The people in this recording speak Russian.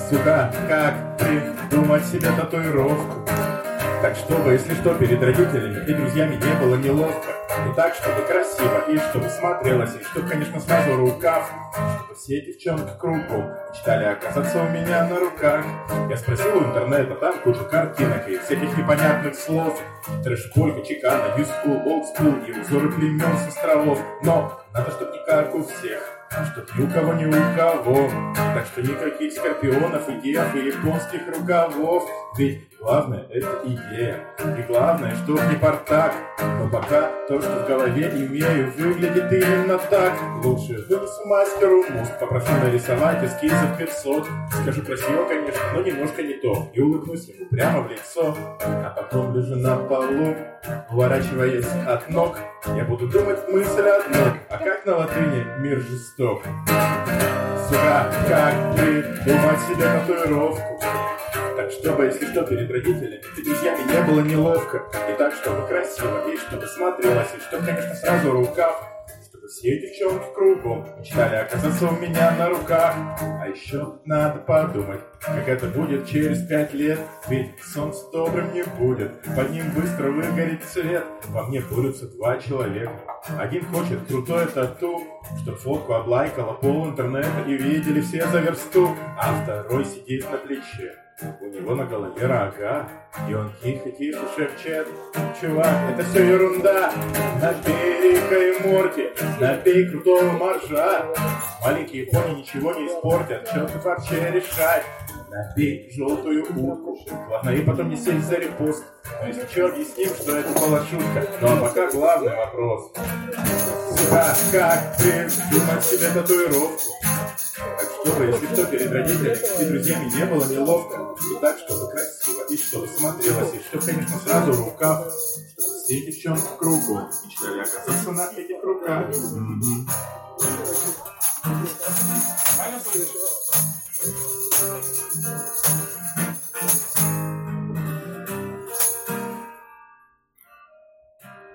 Сука, как придумать себе татуировку? Так, чтобы, если что, перед родителями и друзьями не было неловко. И так, чтобы красиво, и чтобы смотрелось, и чтобы, конечно, сразу рукав. Чтобы все девчонки кругом мечтали оказаться у меня на руках. Я спросил у интернета, там куча картинок и всяких непонятных слов. Трэш-полька, чекана, юскул, олдскул и узоры племен с островов. Но надо, чтоб не как у всех, чтоб ни у кого, ни у кого. Так что никаких скорпионов, идеев и японских рукавов. Ведь главное — это идея. И главное, чтоб не портак. Но пока то, что в голове имею, выглядит именно так. Лучше вынесу мастеру мозг, попрошу нарисовать эскизов 500. Скажу красиво, конечно, но немножко не то. И улыбнусь ему прямо в лицо. А потом лежу на полу, уворачиваясь от ног. Я буду думать мысль одну: а как на латыни мир жесток? Сука, как придумать себе татуировку? Так, чтобы, если что, перед родителями и друзьями не было неловко. И так, чтобы красиво, и чтобы смотрелось, и чтобы, конечно, сразу рукав. Чтобы все девчонки кругом мечтали оказаться у меня на руках. А еще надо подумать, как это будет через 5 лет. Ведь солнце добрым не будет, под ним быстро выгорит цвет. Во мне борются 2 человека. Один хочет крутое тату, чтоб фотку облайкало пол интернета и видели все за версту. А второй сидит на плече, у него на голове рога, и он тихо-тихо шепчет: чувак, это все ерунда. Набей Рика и Морти, набей крутого моржа. Маленькие пони ничего не испортят, что тут вообще решать? Набей желтую утку, ладно, и потом не сесть за репост. Но если что, объясним, что это была шутка. Ну а пока главный вопрос: как придумать себе татуировку? Так, чтобы, если что, перед родителями и друзьями не было неловко. И так, чтобы красиво, и чтобы смотрелось, и чтобы, конечно, сразу рукав. Чтобы все девчонки кругом мечтали оказаться на этих руках.